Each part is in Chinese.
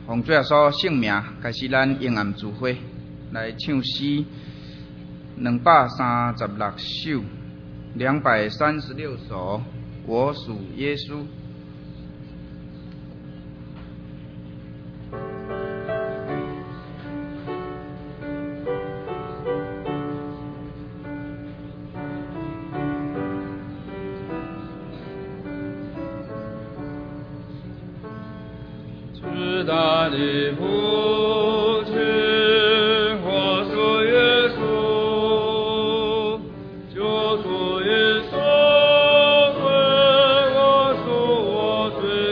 奉主耶稣圣名，开始咱永暗聚会，来唱诗236首，236首，我属耶稣。 至大的父亲，我属耶稣，救主耶稣为我赎我罪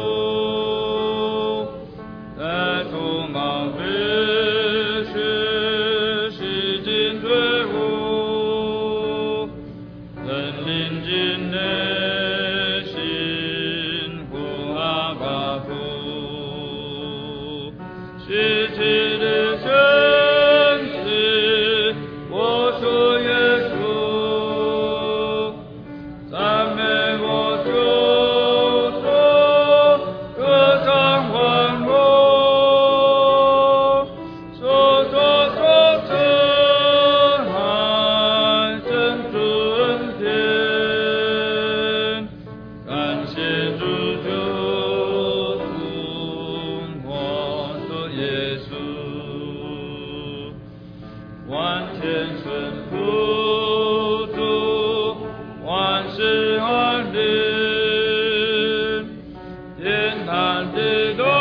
苦，在主冒被血洗净罪污，能临进内心呼阿爸父。世界的神奇，我属耶稣，赞美我救主，歌唱欢呼，说真爱，真主恩典，感谢主救主，我属耶稣，万天顺服主，万事安宁，天堂地多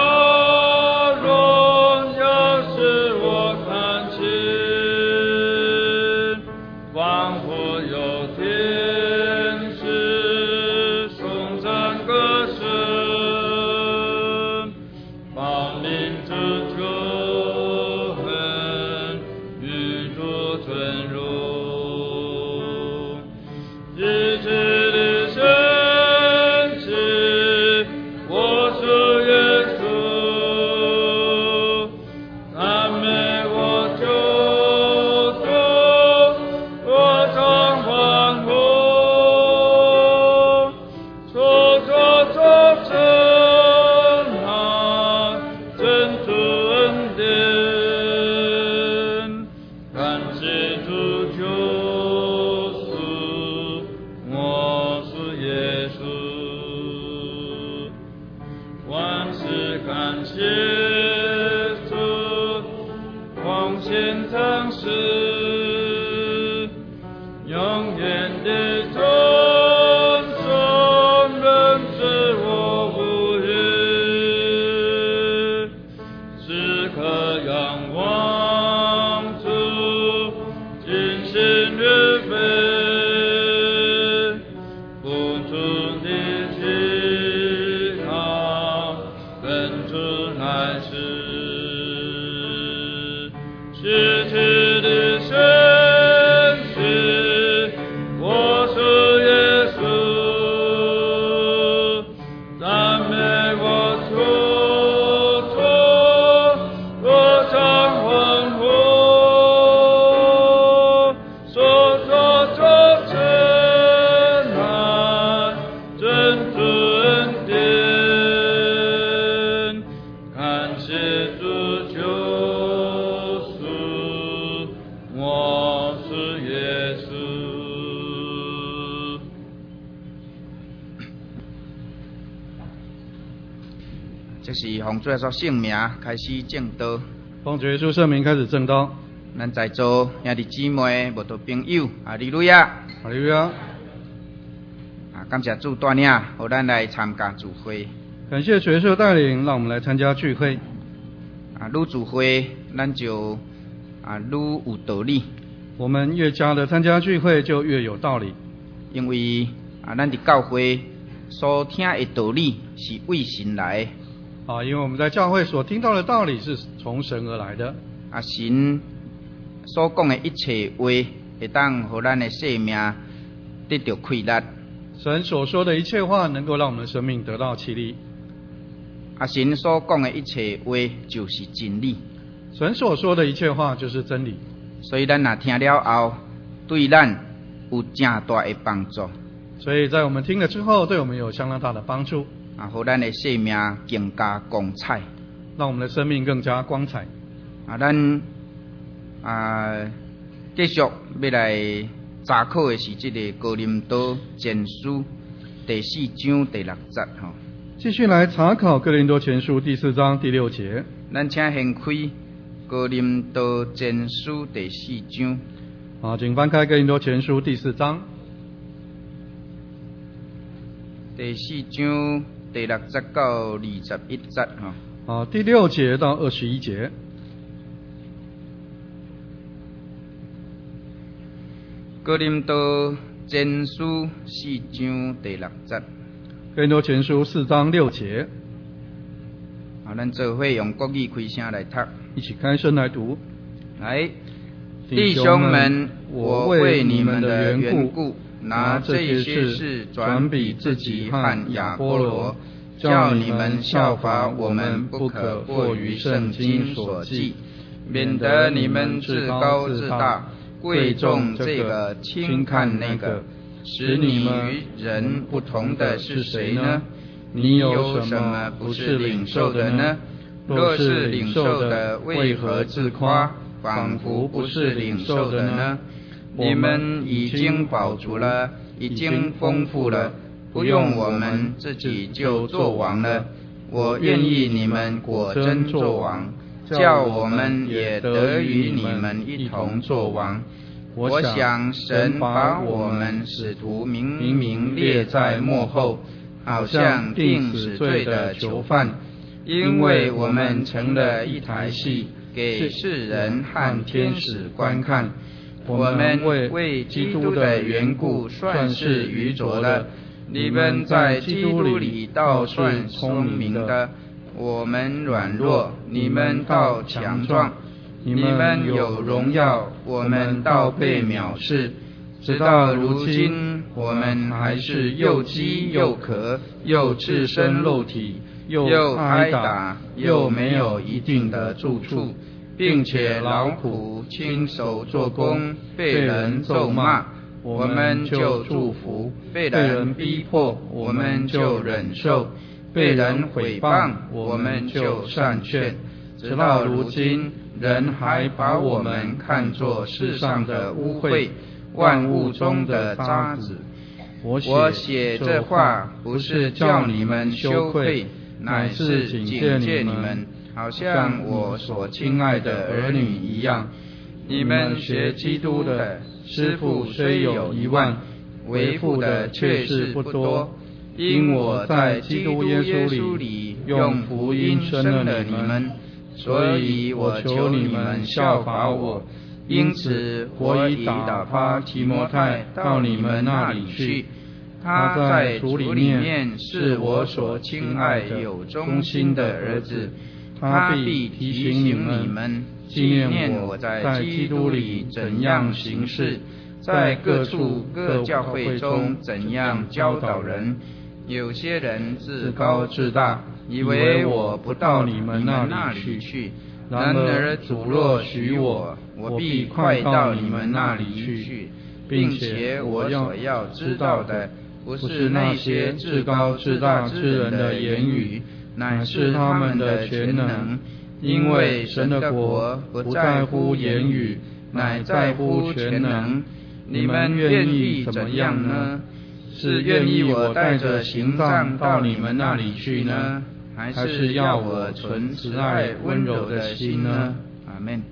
荣耀使我看见，仿佛有天使颂赞歌声，报名之救恩，宇宙尊荣，一切的神奇，我属耶稣，赞美我救主，歌唱欢呼，说真爱，真主恩典，感谢主救赎，我属耶稣，万事感谢主，奉献尝试，永远的尊重人知我无语，时刻仰望主，尽心日费，付出你祈祷，跟主乃是世界的神奇，我属耶稣，赞美我救主，歌唱欢呼，说真爱，真主恩典，感谢主救赎，我是耶稣。 这是奉主耶稣圣名开始正道。 奉主耶稣圣名开始正道。 咱在座兄弟姊妹、慕道朋友，哈利路亚！ 哈利路亚！ 感谢主带领，互咱来参加聚会。 感谢主耶稣的带领，让我们来参加聚会。 愈聚会，咱就愈有道理。 我们越加的参加聚会，就越有道理。 因为咱伫教会所听的道理是为神来的。 因为我们在教会所听到的道理是从神而来的。 神所讲的一切话，会当互咱的生命得到快乐。 神所说的一切话，能够让我们的生命得到气力。 神所讲的一切话就是真理。 神所说的一切话就是真理。 所以咱若听了后，对咱有正大的帮助。 所以在我们听了之后，对我们有相当大的帮助。 互咱的生命更加光彩。 让我们的生命更加光彩。 咱继续要来查考的是这个哥林多前书第4章第6节吼。 继续来查考哥林多前书第4章第6节。 咱请掀开哥林多前书第4章。 请翻开哥林多前书第4章。 第4章第6节到21节吼。 第6节到21节。 哥林多前书4章第6节。 哥林多前书4章6节。 咱做伙用国语开声来读， 一起开声来读。 来，弟兄们，我为你们的缘故，拿这些事转比自己和亚波罗，叫你们效法我们，不可过于圣经所记，免得你们自高自大，贵重这个轻看那个，使你与人不同的是谁呢？你有什么不是领受的呢？若是领受的，为何自夸，仿佛不是领受的呢？你们已经饱足了，已经丰富了，不用我们自己就做王了。我愿意你们果真做王，叫我们也得与你们一同做王。我想神把我们使徒明明列在末后，好像定死罪的囚犯，因为我们成了一台戏，给世人和天使观看。我们为基督的缘故算是愚拙的，你们在基督里倒算聪明的。我们软弱，你们倒强壮；你们有荣耀，我们倒被藐视。直到如今，我们还是又饥又渴，又赤身露体，又挨打，又没有一定的住处，并且劳苦亲手做工，被人咒骂，我们就祝福；被人逼迫，我们就忍受；被人毁谤，我们就善劝。直到如今，人还把我们看作世上的污秽，万物中的渣滓。我写这话不是叫你们羞愧，乃是警戒你们，好像我所亲爱的儿女一样。你们学基督的师傅虽有1万，为父的却是不多。因我在基督耶稣里用福音生了你们，所以我求你们效法我。因此我已打发提摩太到你们那里去，他在主里面是我所亲爱有忠心的儿子，他必提醒你们，纪念我在基督里怎样行事，在各处各教会中怎样教导人。有些人自高自大，以为我不到你们那里去，然而主若许我，我必快到你们那里去，并且我所要知道的，不是那些自高自大之人的言语，乃是他们的全能。因为神的国不在乎言语，乃在乎全能。你们愿意怎么样呢？是愿意我带着行杖到你们那里去呢，还是要我存慈爱温柔的心呢？阿们。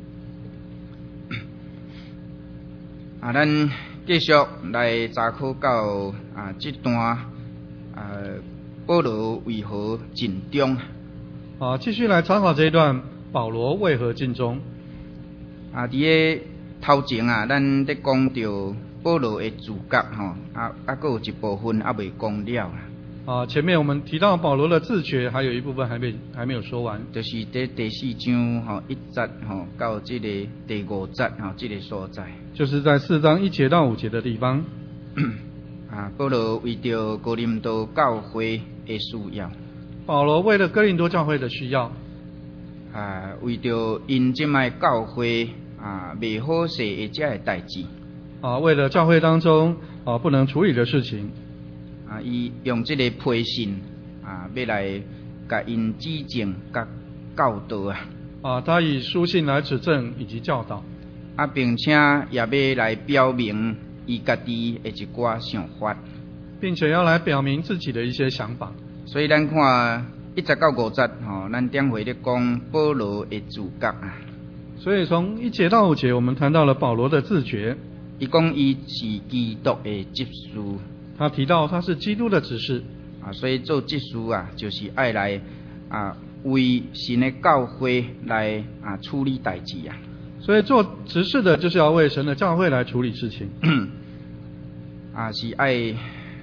咱继续来查考到这段保罗为何尽忠。 继续来查考这一段保罗为何尽忠。 伫个头前咱在讲到保罗的主角还有一部分未讲了前面我们提到保罗的自觉，还有一部分还没有说完， 就是在第4章1节到这个第5节这个所在， 就是在4章1节到5节的地方。 保罗为着哥林多教会的需要， 保罗为了哥林多教会的需要， 为着因这卖教会未好势的这个代志， 为了教会当中不能处理的事情，伊用这个批信要来甲因指正甲教导啊。 他以书信来指正以及教导。 并且也要来表明伊家己的一寡想法， 并且要来表明自己的一些想法。 所以咱看1节到5节咱点回咧讲保罗的自觉啊。 所以从1节到5节，我们谈到了保罗的自觉。 伊讲伊是基督的执事， 他提到他是基督的执事所以做执事就是爱来为神的教会来处理代志啊。 所以做执事的就是要为神的教会来处理事情是爱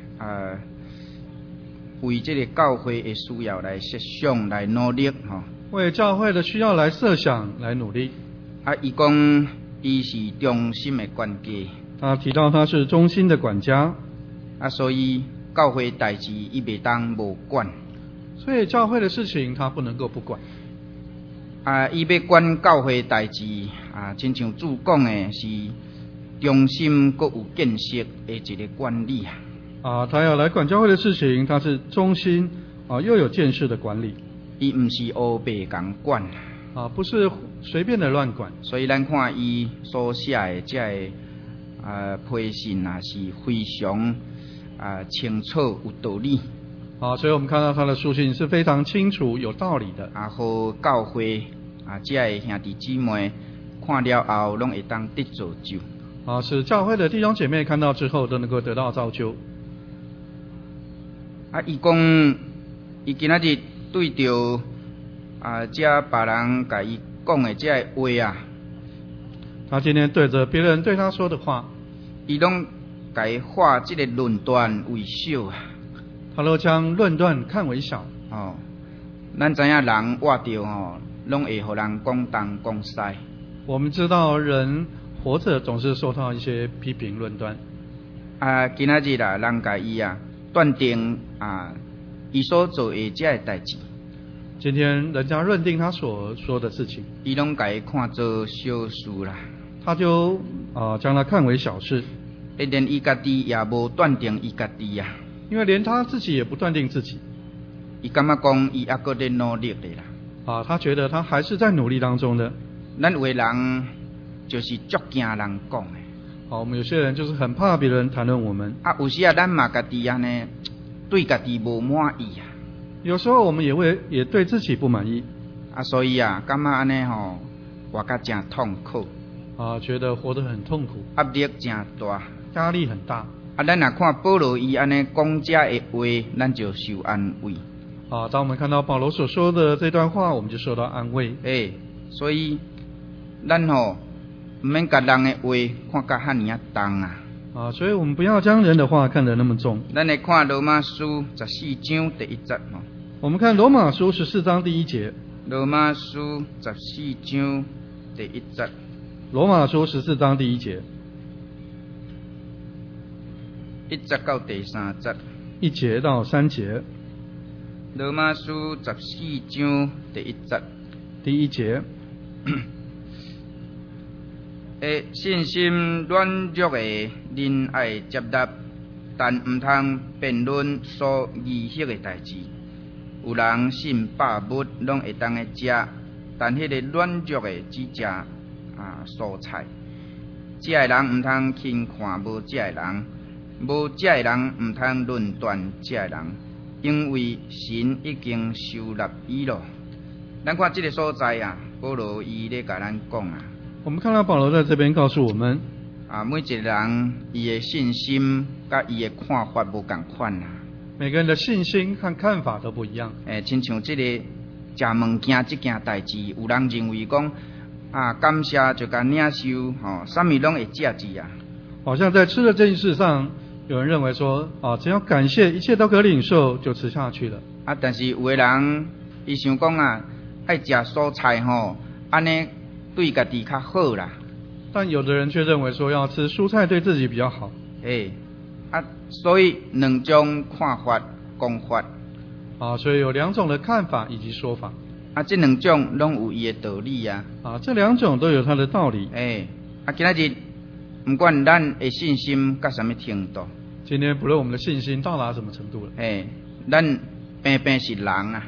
为这个教会的需要来设想来努力为教会的需要来设想来努力。 伊讲伊是忠心的管家， 他提到他是忠心的管家所以教会代志伊袂当无管， 所以教会的事情他不能够不管伊要管教会代志亲像主讲的是忠心阁有见识的一个管理他要来管教会的事情，他是忠心又有见识的管理， 伊唔是黑白共管不是随便的乱管。 所以咱看伊所写的这个批信是非常清楚有道理所以我们看到他的书信是非常清楚有道理的好教会这个兄弟姊妹看了后拢会当得造就使教会的弟兄姐妹看到之后都能够得到造就伊讲伊今仔日对着这别人甲伊讲的这个话他今天对着别人对他说的话， 伊拢甲伊化这个论断为小他都将论断看为小咱知影人活着拢会互人讲东讲西。 我们知道人活着总是受到一些批评论断今仔日人甲伊断定伊所做的这个代志， 今天人家认定他所说的事情， 伊拢甲伊看做小事啦， 他就将它看为小事， 连伊家己也无断定伊家己因为连他自己也不断定自己， 伊感觉讲伊还搁在努力的啦他觉得他还是在努力当中的。 咱有的人就是足惊人讲的我们有些人就是很怕别人谈论我们有时咱嘛家己呢对家己无满意有时候我们也对自己不满意所以感觉安尼活甲真痛苦觉得活得很痛苦， 压力真大， 压力很大咱若看保罗伊安尼讲这的话，咱就受安慰当我们看到保罗所说的这段话，我们就受到安慰所以咱唔免甲人的话看甲遐尼重所以我们不要将人的话看得那么重。 咱来看罗马书14章第1节我们看罗马书14章第1节。 罗马书14章第1节。 罗马书14章第1节。 1节到第3节。 1节到3节。 罗马书14章第1节。 第1节。 信心软弱的人爱接纳，但唔通辩论所议迄个代志。有人信百物拢会当个食，但迄个软弱的只食蔬菜。食的人唔通轻看无食的人，无食的人唔通论断食的人，因为神已经收纳伊咯。咱看这个所在保罗伊咧甲咱讲我们看到保罗在这边告诉我们每一个人伊的信心甲伊的看法无同款每个人的信心和看法都不一样亲像这个食物件这件代志，有人认为讲感谢就甲领受啥物拢会食好像在吃的这件事上，有人认为说只要感谢一切都可领受就吃下去了但是有的人伊想讲爱食蔬菜安尼对家己较好啦， 但有的人却认为说要吃蔬菜对自己比较好所以两种看法讲法所以有两种的看法以及说法这两种拢有伊的道理这两种都有它的道理今仔日不管咱的信心到什么程度， 今天不论我们的信心到达什么程度了咱偏偏是人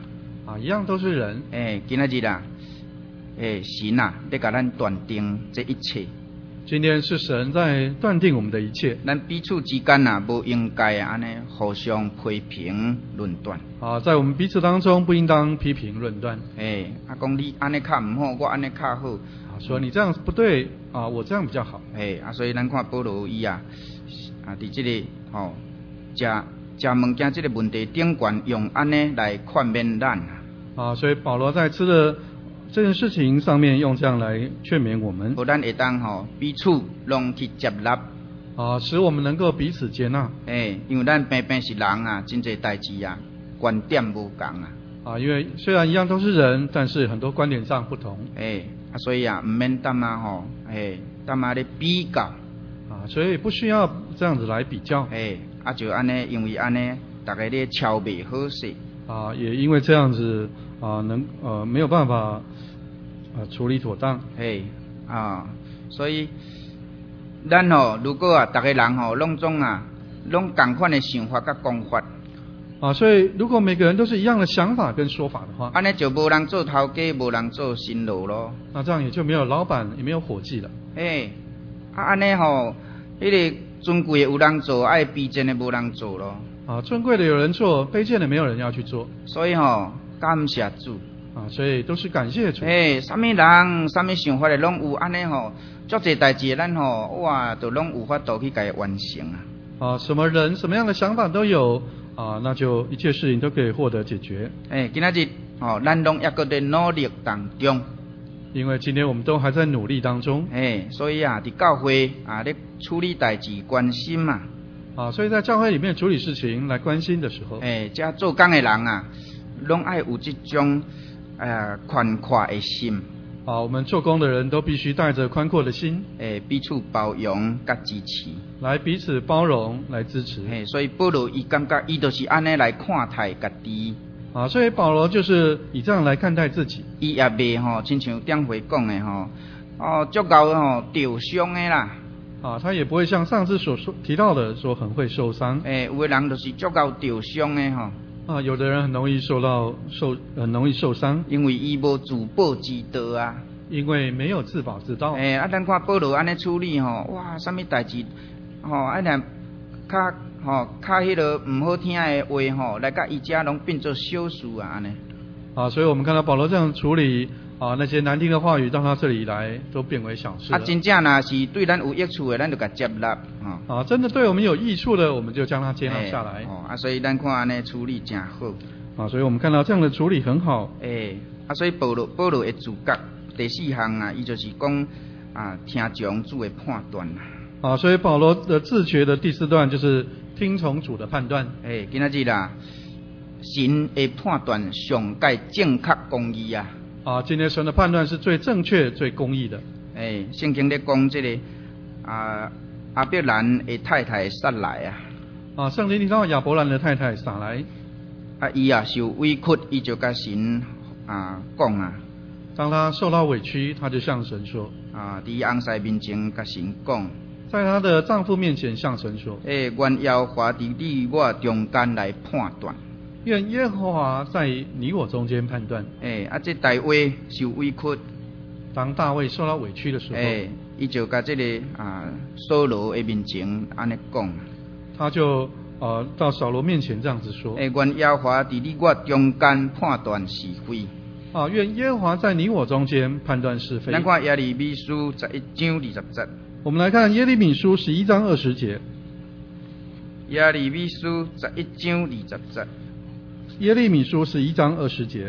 一样都是人。 今仔日啦，神啊，在甲咱断定这一切。 今天是神在断定我们的一切。 咱彼此之间啊，不应该安尼互相批评论断。 在我们彼此当中，不应当批评论断。 讲你安尼较唔好，我安尼较好。 说你这样不对我这样比较好。 所以咱看保罗伊伫这个食物件这个问题顶悬，用安尼来劝勉咱。 所以保罗在吃的这件事情上面用这样来劝勉我们， 咱会当彼此拢去接纳， 使我们能够彼此接纳。 因为咱平平是人啊，真侪代志啊，观点无同啊。 因为虽然一样都是人，但是很多观点上不同。 所以唔免当咧比较。 所以不需要这样子来比较。 就安尼，因为安尼，大家咧超袂好势。 也因为这样子没有办法处理妥当。 所以咱如果大家人拢同款的想法甲讲法。 所以如果每个人都是一样的想法跟说法的话， 安尼就无人做头家，无人做新郎咯。 那这样也就没有老板，也没有伙计了。 安尼迄个尊贵的有人做，爱卑贱的无人做咯。 尊贵的有人做，卑贱的没有人要去做。 所以感谢主。 所以都是感谢主。 什么人、什么想法的拢有，安尼足侪代志咱哇，都拢有法度去甲伊完成啊。 什么人、什么样的想法都有那就一切事情都可以获得解决。 今仔日咱拢抑搁在努力当中。 因为今天我们都还在努力当中。 所以伫教会咧处理代志关心嘛。 所以在教会里面处理事情来关心的时候， 这做工的人拢爱有这种宽阔的心。 我们做工的人都必须带着宽阔的心， 彼此包容甲支持， 来彼此包容来支持。 所以保罗伊感觉伊就是安尼来看待家己。 所以保罗就是以这样来看待自己。 伊也袂亲像顶回讲的足够受伤的啦。 他也不会像上次所提到的说很会受伤。 有的人就是足够受伤的有的人很容易受伤， 因为伊无自保之道啊。 因为没有自保之道。 咱看保罗安尼处理哇，什么代志安尼较迄个唔好听的话来甲伊遮拢变做小事啊安尼。 所以我们看到保罗这样处理那些难听的话语到他这里来都变为小事了。 真正若是对咱有益处的，咱就甲接纳真的对我们有益处的，我们就将它接纳下来。 所以咱看安尼处理真好。 所以我们看到这样的处理很好。 所以保罗的自觉第四项伊就是讲听从主的判断所以保罗的自觉的第四段就是听从主的判断。 今仔日啦，神的判断上界正确公义啊。 今天神的判断是最正确、最公义的。 圣经咧讲这个亚伯兰的太太撒来圣经提到亚伯兰的太太撒来， 伊受委屈，伊就甲神讲当他受到委屈，他就向神说伫翁婿面前甲神讲， 在她的丈夫面前向神说， 愿耶和华伫你我中间来判断。 愿耶和华在你我中间判断。 这大卫受委屈， 当大卫受到委屈的时候， 伊就甲这个扫罗的面前安尼讲， 他就到扫罗面前这样子说， 愿耶和华伫你我中间判断是非。 愿耶和华在你我中间判断是非。 咱看耶利米书11章20节。 我们来看耶利米书11章20节。 耶利米书11章20节。 耶利米书11章20节。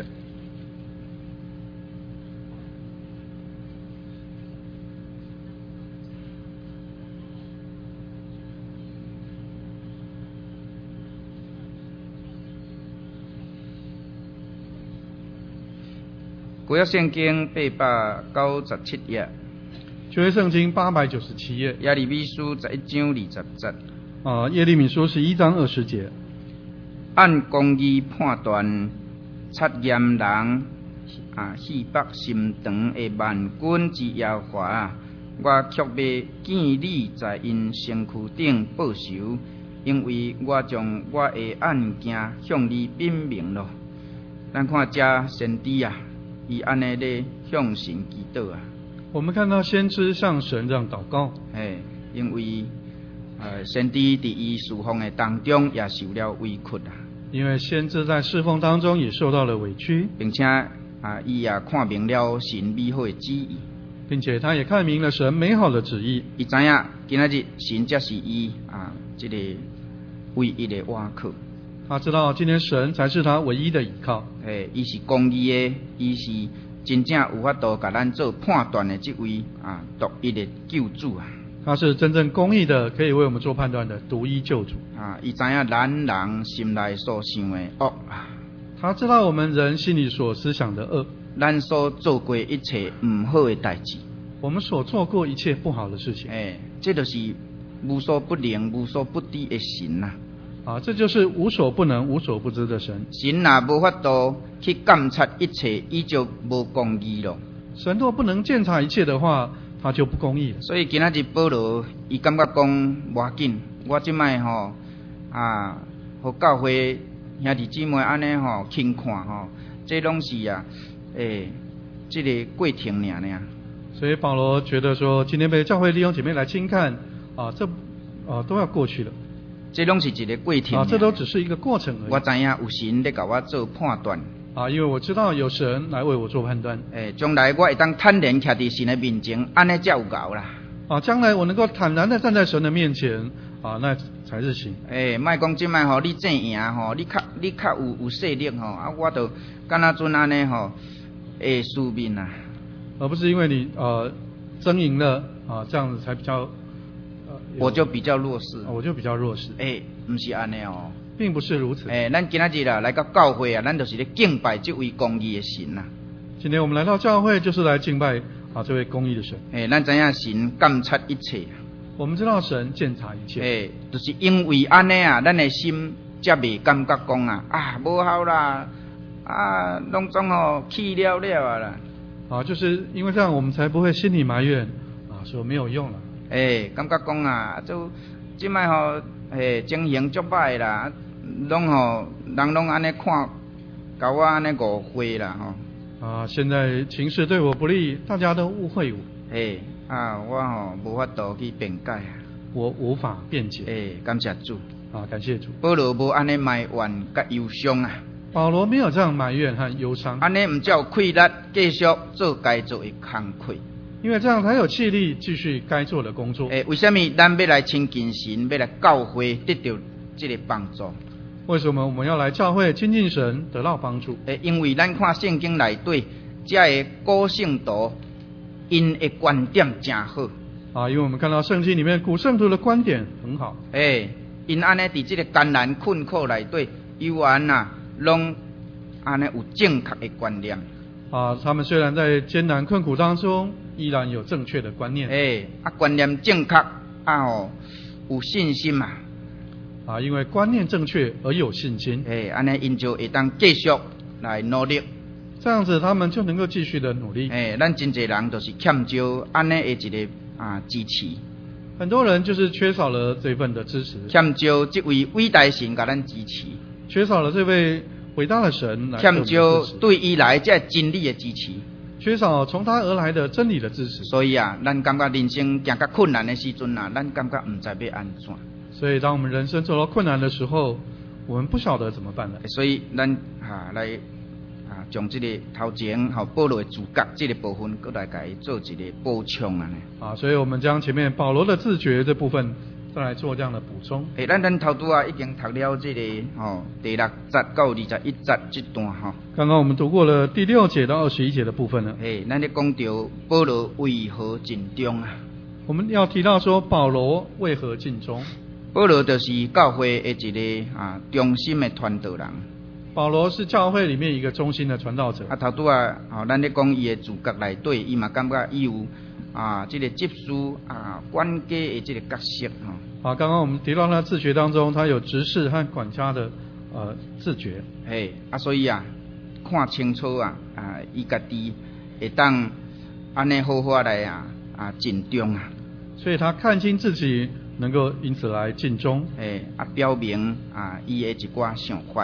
旧约圣经897页。 旧约圣经897页。 耶利米书11章20节。 耶利米书11章20节。 按公义判断测验人虚北心肠的万军之耶和华，我却要见你在因身躯顶报仇，因为我将我的案件向你禀明了。 咱看这先知啊，伊安尼咧向神祈祷啊。 我们看到先知向神这样祷告， 因为先知伫伊侍奉的当中也受了委屈啊。 因为先知在侍奉当中也受到了委屈， 并且伊也看明了神美好的旨意， 并且他也看明了神美好的旨意。 伊知影今仔日神才是伊这个唯一的倚靠。 他知道今天神才是他唯一的依靠。 伊是公义的，伊是真正有法度甲咱做判断的这位独一的救主啊。 他是真正公义的，可以为我们做判断的独一救主。 伊知影咱人心内所想的恶啊。 他知道我们人心里所思想的恶， 咱所做过一切唔好的代志， 我们所做过一切不好的事情。 这就是无所不能、无所不知的神呐。 这就是无所不能、无所不知的神。 神若无法度去监察一切，伊就无公义咯。神若不能监察一切的话，他就不公义了。 所以今仔日保罗伊感觉讲无要紧，我即摆互教会兄弟姊妹安尼轻看这拢是这个过程尔。 所以保罗觉得说，今天被教会弟兄姐妹来轻看这都要过去了。 这拢是一个过程这都只是一个过程而已。 我知影有神咧甲我做判断因为我知道有神来为我做判断。 将来我会当坦然徛伫神的面前，安尼才有够啦。 将来我能够坦然的站在神的面前那才是行。 莫讲即摆你正赢你较有势力我就敢若阵安尼会输面啊。 而不是因为你争赢了这样子才比较我就比较弱势。 我就比较弱势。 不是安尼并不是如此。 咱今仔日来到教会咱就是咧敬拜这位公义的神啊。 今天我们来到教会就是来敬拜这位公义的神。 咱知影神监察一切。 我们知道神监察一切。 就是因为安尼咱的心才未感觉讲无效啦，拢总气了了啦。 就是因为这样，我们才不会心里埋怨说没有用了。 感觉讲就即摆情形足歹啦，人拢安尼看，甲我安尼误会啦现在情势对我不利，大家都误会我。 我无法度去辩解。 我无法辩解。 感谢主。 感谢主。 保罗无安尼埋怨甲忧伤啊。 保罗没有这样埋怨和忧伤。 安尼唔才有气力继续做该做的工课。 因为这样才有气力继续该做的工作。 为什么咱要来亲近神，要来教会得到这个帮助？ 为什么我们要来教会亲近神得到帮助？ 因为咱看圣经内底，这个古圣徒因的观点真好。 因为我们看到圣经里面古圣徒的观点很好。 因安尼伫这个艰难困苦内底，有安拢安尼有正确的观念。 他们虽然在艰难困苦当中，依然有正确的观念。 观念正确有信心因为观念正确而有信心。 安尼因就会当继续来努力。 这样子他们就能够继续的努力。 咱真侪人都是欠少安尼的一个支持。 很多人就是缺少了这份的支持。 欠少这位伟大神甲咱支持。 缺少了这位伟大的神来。 欠少对伊来这真理的支持。 缺少从他而来的真理的支持。 所以咱感觉人生行到困难的时阵咱感觉唔知要安怎。 所以当我们人生走到困难的时候，我们不晓得怎么办了。 所以咱来将这个头前保罗的主角这个部分，搁来给做一个补充所以我们将前面保罗的自觉这部分再来做这样的补充。 咱头拄已经读了这个第6节到21节这段刚刚我们读过了第6节到21节的部分了。 咱咧讲到保罗为何尽忠我们要提到说保罗为何尽忠。 保罗就是教会的一个忠心的传道人。 保罗是教会里面一个忠心的传道者。 头拄咱咧讲伊的主角内底，伊嘛感觉伊有这个执事管家的这个角色刚刚我们提到他自觉当中，他有执事和管家的自觉。 所以看清楚伊家己会当安尼好好来尽忠所以他看清自己，能够因此来尽忠。 表明伊的一寡想法。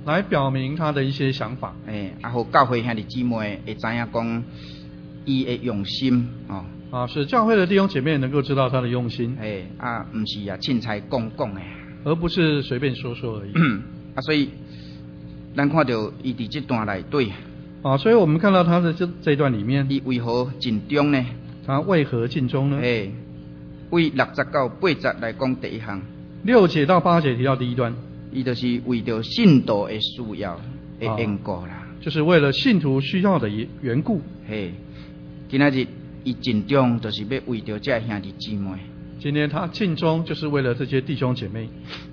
来表明他的一些想法。 互教会兄弟姊妹会知影讲伊的用心哦。 使教会的弟兄姐妹能够知道他的用心。 不是凊彩讲的， 而不是随便说说而已。 所以咱看到伊伫这段内底。 所以我们看到他的这一段里面， 伊为何尽忠呢？ 他为何尽忠呢？ 为60到80来讲第一项 ，6节到8节提到第一段， 伊就是为着信徒的需要的缘故啦， 就是为了信徒需要的缘故。 今仔日伊尽忠，就是要为着这兄弟姊妹。 今天他尽忠，就是为了这些弟兄姐妹。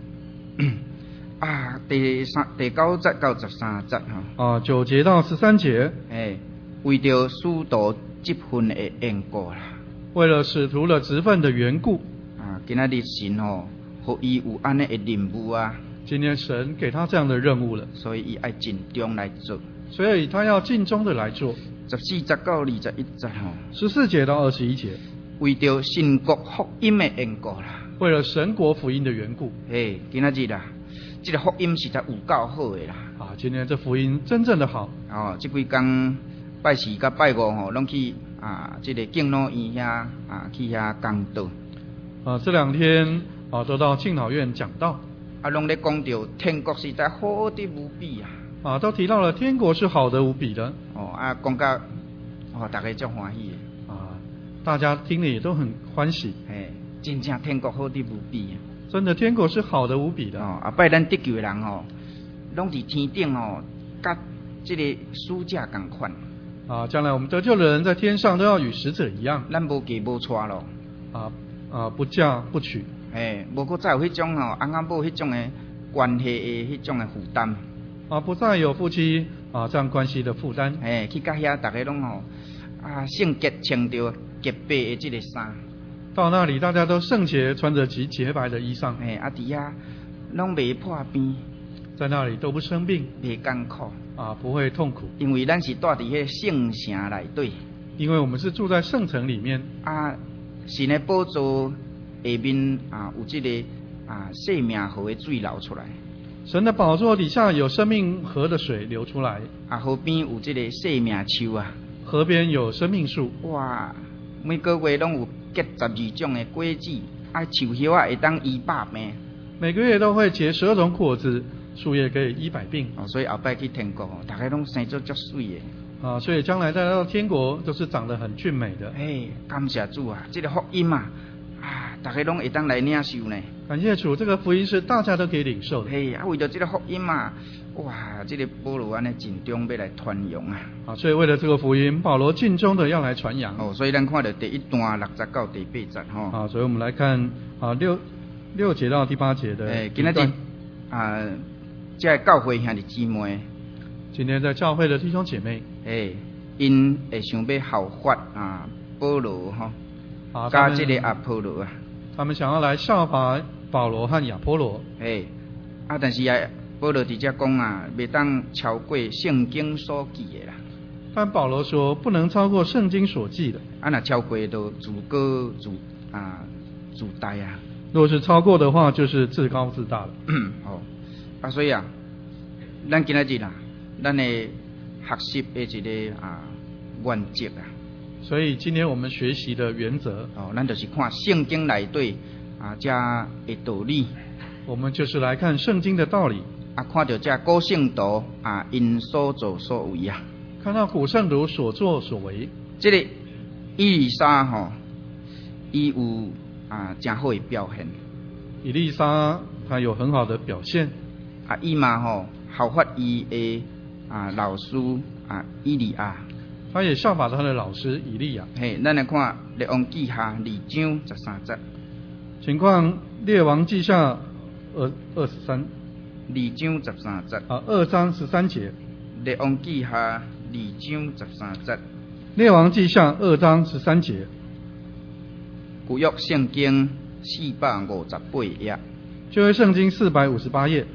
第9节到13节 9节到13节， 为着使徒职分的缘故啦， 为了使徒的职分的缘故。 今仔日神互伊有安尼的任务啊。 今天神给他这样的任务了， 所以伊爱尽忠来做。 所以他要尽忠的来做。 14节到21节 14节到21节， 为着神国福音的缘故啦， 为了神国福音的缘故。 今仔日啦，这个福音实在有够好的啦。 今天这福音真正的好。 这几天拜4甲拜5拢去这个敬老院遐去遐讲道。 这2天都到敬老院讲道。 拢咧讲到天国实在好得无比啊！ 都提到了天国是好的无比的。 讲到大家足欢喜的大家听了也都很欢喜。 真正天国好得无比啊！ 真的天国是好的无比的。 拜咱得救的人拢伫天顶甲这个使者同款。 将来我们得救的人在天上都要与使者一样。 咱无嫁无娶咯。 不嫁不娶。 无过再有迄种翁仔某迄种的关系的迄种的负担。 不再有夫妻这样关系的负担。 去到遐大家拢圣洁穿着洁白的这个衫。 到那里大家都圣洁，穿着极洁白的衣裳。 伫遐拢袂破病。 在那里都不生病， 袂艰苦。 不会痛苦。 因为咱是住伫迄圣城内底。 因为我们是住在圣城里面。 神的宝座下面有这个生命河的水流出来。 神的宝座底下有生命河的水流出来。 河边有这个生命树河边有生命树。 哇，每个月拢有结12种的果子，树叶会当医百病。 每个月都会结12种果子，树叶可以医百病。 所以后摆去天国大家拢生做足水的。 所以将来再到天国都是长得很俊美的。 感谢主啊！这个福音大家拢会当来领受呢。 感谢主，这个福音是大家都可以领受的。 为着这个福音这个保罗安尼尽忠要来传扬所以为了这个福音，保罗尽忠的要来传扬。 所以咱看到第一段60到第8节所以我们来看6节到第8节的今仔日这教会兄弟姊妹， 今天在教会的弟兄姐妹， 因会想要效法保罗加这个阿波罗他们想要来效法保罗和亚波罗。 但是保罗直接讲袂当超过圣经所记的啦。 但保罗说不能超过圣经所记的。 若超过都自高自大如果是超过的话，就是自高自大了。 所以咱今仔日咱的学习的一个原则所以今天我们学习的原则咱就是看圣经内底这的道理。 我们就是来看圣经的道理。 看到这古圣徒因所作所为看到古圣徒所作所为。 这个以利沙伊有真好的表现。 以利沙他有很好的表现。 伊嘛效法伊的老师以利亚。 他也效法他的老师以利亚。 咱来看列王记下2章13节。 情况列王记下2章13节。2章13节。 列王记下2章13节。 列王记下2章13节。 旧约圣经458页。 旧约圣经458页。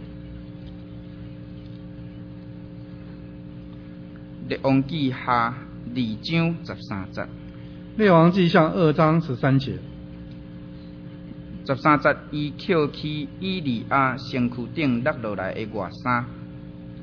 列王记下2章13节。 列王记下2章13节。 13节，伊捡起以利亚身躯顶落来的外衫，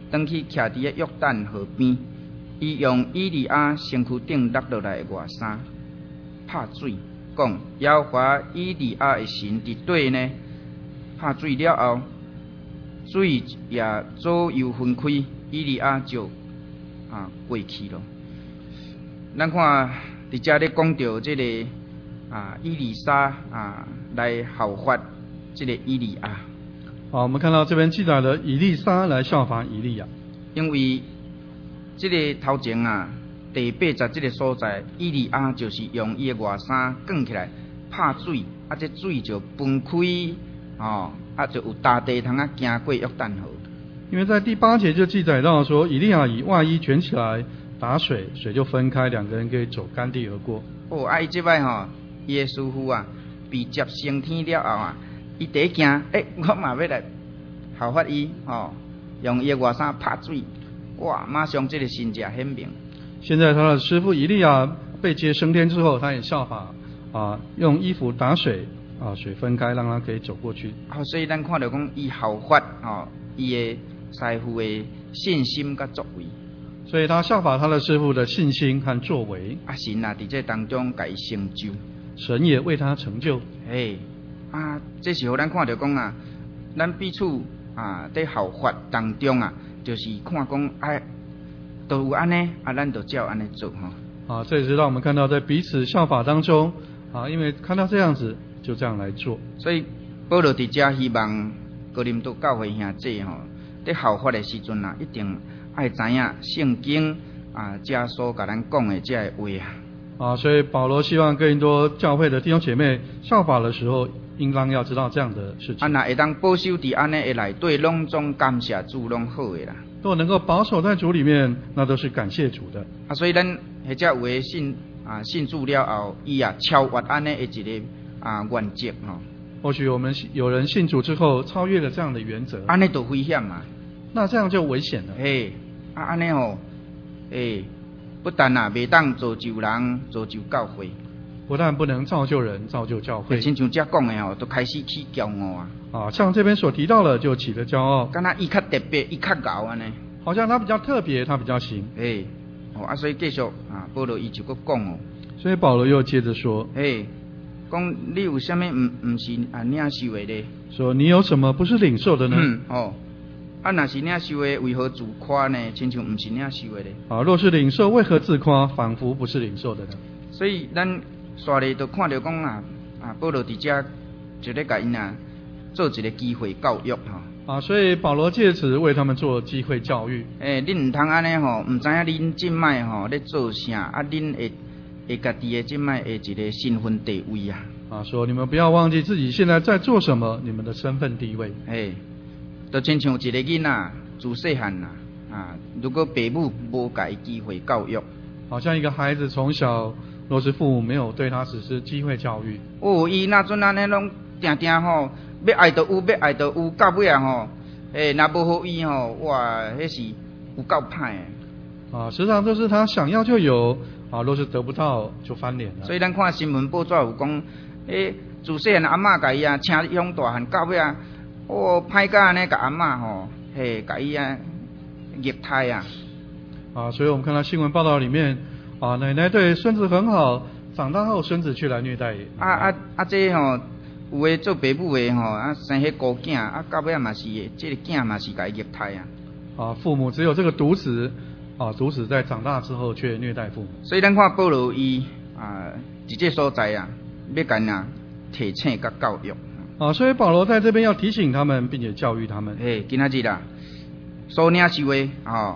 转去徛伫个约旦河边，伊用以利亚身躯顶落落来的外衫拍水，讲耶和华以利亚的神伫对呢，拍水了后，水也左右分开，以利亚就过去了。咱看伫遮咧讲到这个以利沙来效法这个以利亚。 好，我们看到这边记载了以利沙来效法以利亚， 因为这个头前第80这个所在，以利亚就是用伊的外衫卷起来拍水，这水就分开就有大地通行过约旦河。伊因为在第8节就记载到说，以利亚以外衣卷起来打水，水就分开，两个人可以走干地而过。 伊这摆伊的师傅被接升天了后伊第一件，我嘛要来效法伊用伊的外衫拍水，哇，马上这个神迹显明。 现在他的师傅以利亚被接升天之后，他也效法用衣服打水水分开，让他可以走过去。 所以咱看到讲伊效法伊的师傅的信心甲作为。 所以他效法他的师傅的信心和作为。 神伫这当中甲伊成就， 神也为他成就。 这时候咱看到讲咱彼此在效法当中就是看讲都有安尼咱就照安尼做这也是让我们看到在彼此效法当中因为看到这样子就这样来做。 所以保罗伫遮希望哥林多教会兄弟在效法的时阵一定爱知影圣经遮所甲咱讲的这个话所以保罗希望哥林多教会的弟兄姐妹效法的时候，应当要知道这样的事情。 若会当保守伫安尼的内底，拢总感谢主，拢好的啦。 如果能够保守在主里面，那都是感谢主的。 所以咱或者有的信主了后，伊超越安尼的一个原则或许我们有人信主之后超越了这样的原则， 安尼就危险那这样就危险了。 安尼不但袂当造就人，造就教会。 不但不能造就人，造就教会。 亲像遮讲的都开始起骄傲像这边所提到的，就起了骄傲。 敢若伊较特别，伊较高安尼。 好像他比较特别，他比较行。 所以继续保罗伊就搁讲所以保罗又接着说， 讲你有啥物唔是领受的咧？ 说你有什么不是领受的呢？ 若是领受的，为何自夸呢？亲像唔是领受的咧。 若是领受，为何自夸？仿佛不是领受的呢？ 所以咱刷咧都看到讲保罗伫遮就咧甲因做一个机会教育所以保罗借此为他们做机会教育。 恁唔通安尼唔知影恁即摆咧做啥恁会家己的即摆的一个身份地位说你们不要忘记自己现在在做什么，你们的身份地位。 就亲像一个囡仔自细汉如果父母无给机会教育， 好像一个孩子从小若是父母没有对他实施机会教育， 伊那阵安尼拢定定要爱就有，要爱就有，到尾若无好伊哇，迄是有够歹的。时常都是他想要就有若是得不到就翻脸了。 所以咱看新闻报纸有讲，自细汉阿嬷甲伊请养大汉，到尾歹甲安尼甲阿嬷甲伊虐待所以我们看到新闻报道里面奶奶对孙子很好，长大后孙子却来虐待。 这有的做爸母的生迄孤囝到尾嘛是这个囝嘛是甲伊虐待父母只有这个独子独子在长大之后却虐待父母。 所以咱看保罗伊伫这所在要甲因提醒甲教育所以保罗在这边要提醒他们，并且教育他们。 今仔日所领受的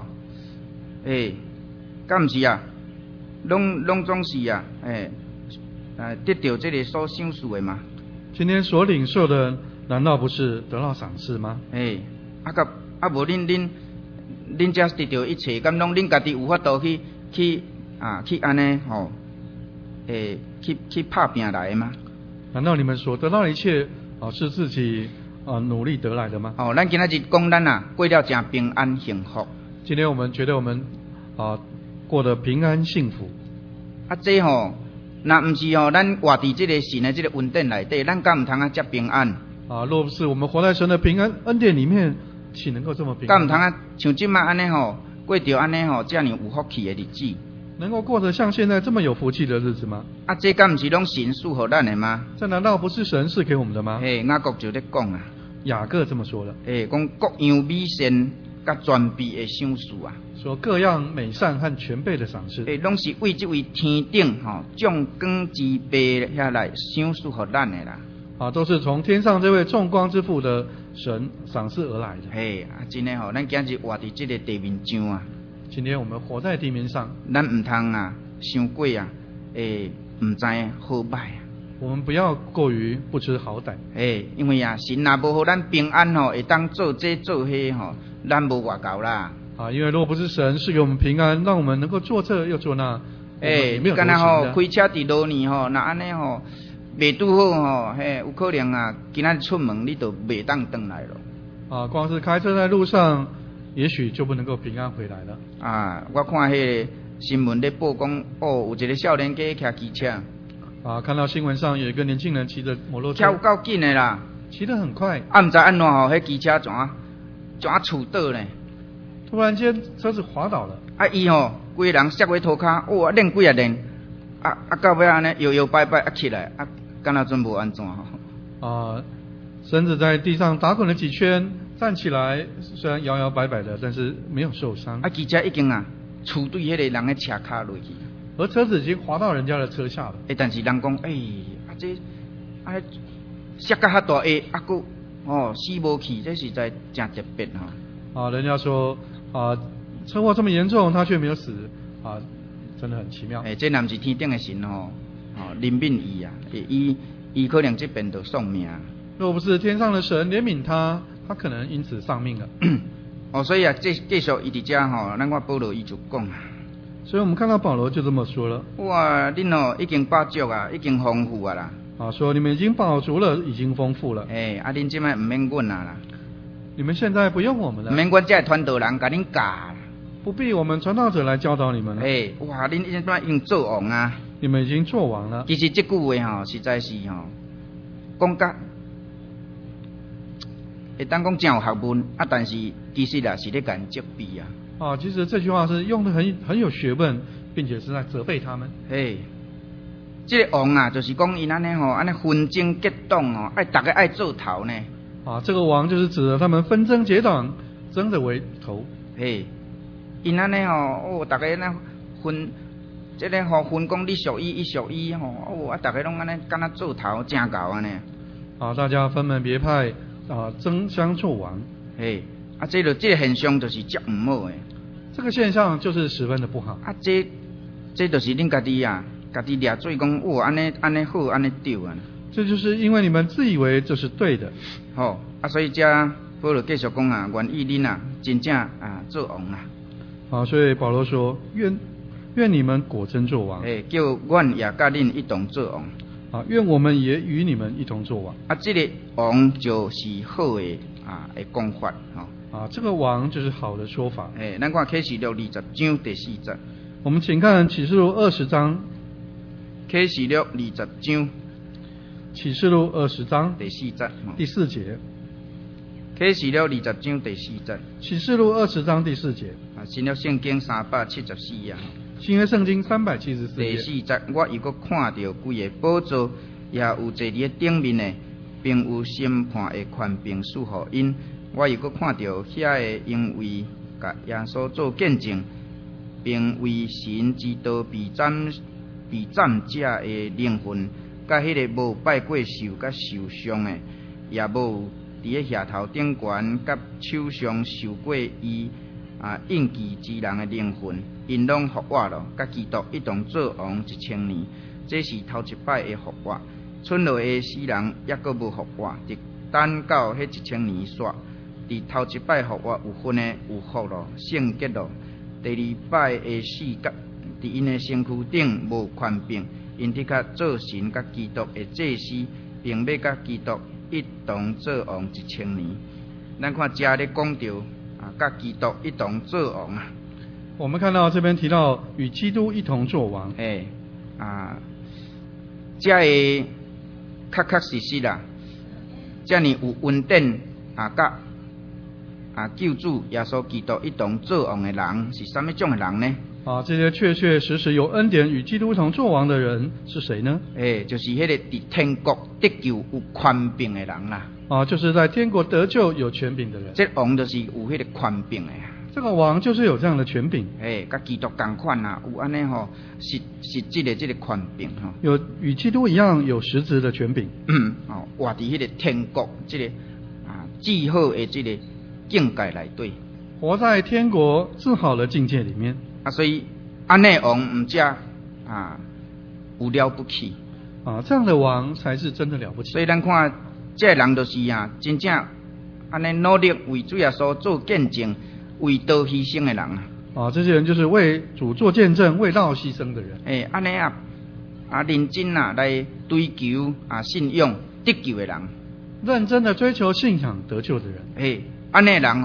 敢毋是拢总是得到这个所赏赐的吗？ 今天所领受的，难道不是得到赏赐吗？ 无恁才得到一切，敢拢恁家己有法度去安尼去拍拼来的吗？ 难道你们所得到的一切是自己努力得来的吗？ 咱今仔日讲咱过了真平安幸福。 今天我们觉得我们过得平安幸福。 这若毋是咱活伫这个神的这个恩典内底，咱敢毋通接平安？ 若不是我们活在神的平安恩典里面， 岂能够这么平安？ 敢唔通啊？像即马安尼吼，过着安尼吼，遮尔有福气的日子。 能够过得像现在这么有福气的日子吗？ 啊，这敢唔是拢神赐予咱的吗？ 这难道不是神赐给我们的吗？ 雅各就咧讲啊， 雅各这么说的。 讲各样美善甲全备的赏赐啊。 说各样美善和全备的赏赐， 拢是为这位天顶众光之父遐来赏赐予咱的啦。 都是从天上这位众光之父的神赏赐而来的。 真的咱今日活伫这个地面上啊。 今天我们活在地面上， 咱唔通啊，伤过啊，唔知好歹啊。 我们不要过于不知好歹。 因为啊，神若无互咱平安会当做这做迄咱无外够啦。 因为如果不是神是给我们平安，让我们能够做这又做那，没有敢若开车伫路呢那安尼袂拄好有可能啊，今仔出门你就袂当回来了。 光是开车在路上，也许就不能够平安回来了。 我看迄个新闻咧报讲，有一个少年家骑机车。 看到新闻上有一个年轻人骑着摩托车， 骑有够紧的啦， 骑得很快。 唔知安怎迄机车怎触倒呢？ 突然间车子滑倒了。 伊规个人摔回涂骹，练几啊练，到尾安尼摇摇摆摆起来，敢若真无安怎身子在地上打滚了几圈，站起来，虽然摇摇摆摆的，但是没有受伤。 机车已经触对迄个人的车骹落去， 而车子已经滑到人家的车下了。 但是人讲，这摔到遐大下，佫死无去，这实在真特别人家说车祸这么严重，他却没有死真的很奇妙。 这若不是天顶的神怜悯伊啊，伊可能这边就丧命。 若不是天上的神怜悯他，他可能因此丧命了。 所以这继续伊伫遮咱看保罗伊就讲所以我们看到保罗就这么说了。 哇，恁已经饱足啊，已经丰富啊啦。 说你们已经饱足了，已经丰富了。 恁即摆唔免阮啦。 你们现在不用我们了。 唔免阮这传道人甲恁教。 不必我们传道者来教导你们了。 哇，恁现在已经做王啊！ 你们已经做王了。 其实这句话实在是讲甲会当讲真有学问但是其实是咧甲人责备啊。 其实这句话是用的很有学问，并且是在责备他们。 这个王就是讲因安尼纷争结党大家爱做头呢。 这个王就是指的他们纷争结党，争着为头。 因安尼大家那分，这个分讲你属伊，伊属伊大家拢安尼敢若做头真搞安尼。 大家分门别派争相做王。 这个现象就是足唔好诶。 这个现象就是十分的不好。 这就是恁家己家己掠罪讲安尼好安尼对啊。 这就是因为你们自以为这是对的。 所以这保罗继续讲愿意恁真正做王所以保罗说愿你们果真做王。 叫阮也甲恁一同做王。愿我们也与你们一同做王。 这个王就是好的的讲法这个王就是好的说法。 咱看启示录20章第4节。 我们请看启示录20章。 启示录20章。 启示录20章第4节。 第4节。 启示录20章第4节。 启示录20章第4节。 新约圣经374 新约圣经374 第4节，我又搁看到几个宝座，也有坐伫顶面的，并有审判的权柄赐予因。我又搁看到遐个因为甲耶稣做见证，并为神之道被斩者的灵魂，甲迄个无拜过寿甲受伤的，也无伫咧额头顶悬甲手上受过伊印记之人的灵魂，因拢复活了，甲基督一同做王1000年。这是头一摆的复活，剩落的死人也阁无复活，直等到迄1000年煞。伫头一摆复活有分的有福咯，圣洁咯。第二摆的死甲伫因的身躯顶无权柄，因伫较做神甲基督的祭司，并要甲基督一同做王1000年。咱看遮咧讲到甲基督一同做王我们看到这边提到与基督一同做王。 这会确实啦，这呢有稳定甲救主耶稣基督一同做王的人是什么种的人呢？ 这些确确实实有恩典与基督一同作王的人是谁呢？ 就是迄个伫天国得救有权柄的人啦。 就是在天国得救有权柄的人。 这王就是有迄个权柄的。 这个王就是有这样的权柄。 甲基督同款啦，有安尼实质的这个权柄有与基督一样有实质的权柄。 活伫迄个天国这个至好的这个境界内底。 活在天国至好的境界里面。 所以安尼王唔只有了不起。 这样的王才是真的了不起。 所以咱看这个人就是真正安尼努力为主耶稣做见证，为道牺牲的人这些人就是为主做见证、为道牺牲的人。 安尼认真来追求信仰得救的人， 认真的追求信仰得救的人。 安尼人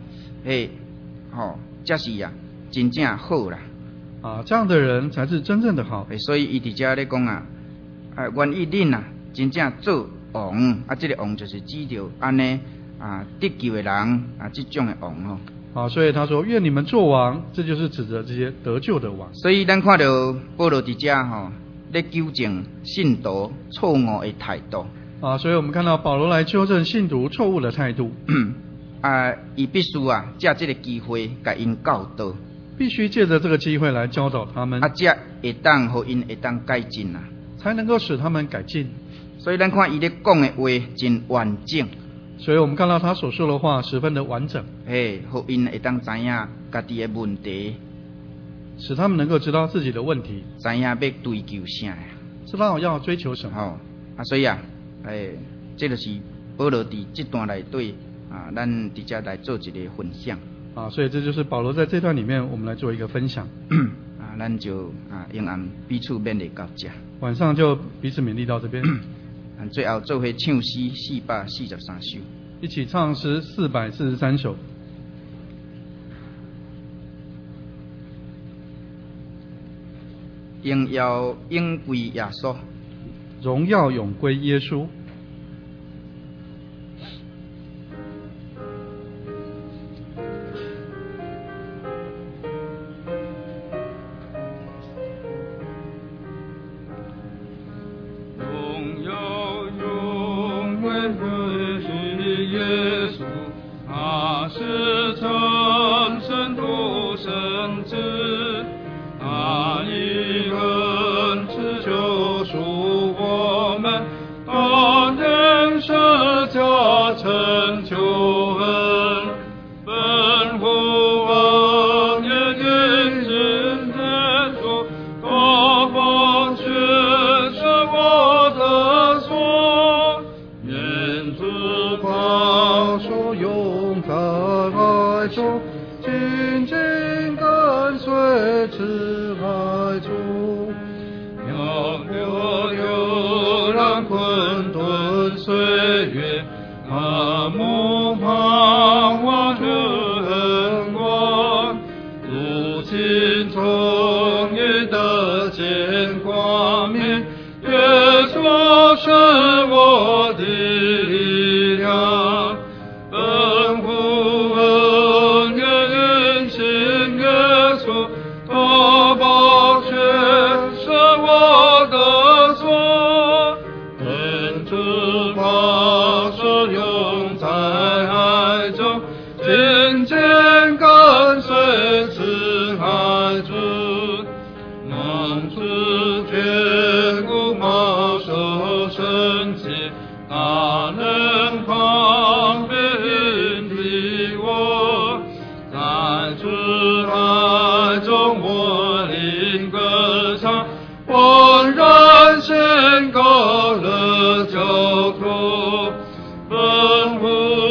这是真正好啦。 这样的人才是真正的好。 所以伊伫遮咧讲愿意恁真正做王这个王就是指着安尼得救的人这种的王所以他说愿你们做王，这就是指着这些得救的王。 所以咱看到保罗伫遮咧纠正信徒错误的态度。 所以我们看到保罗来纠正信徒错误的态度。 伊必须借这个机会甲因教导。 必须借着这个机会来教导他们。 这会当互因会当改进才能够使他们改进。 所以咱看伊咧讲的话真完整。 所以我们看到他所说的话十分的完整。 互因会当知影家己的问题， 使他们能够知道自己的问题， 知影要追求啥， 知道要追求什么。 所以这就是保罗伫这段内底咱直接来做一个分享。 所以这就是保罗在这段里面，我们来做一个分享。 咱就用暗彼此勉励到这。 晚上就彼此勉励到这边。 最后做伙唱诗443首， 一起唱诗443首。 荣耀永归耶稣， 荣耀永归耶稣。 宣告了救主，奔赴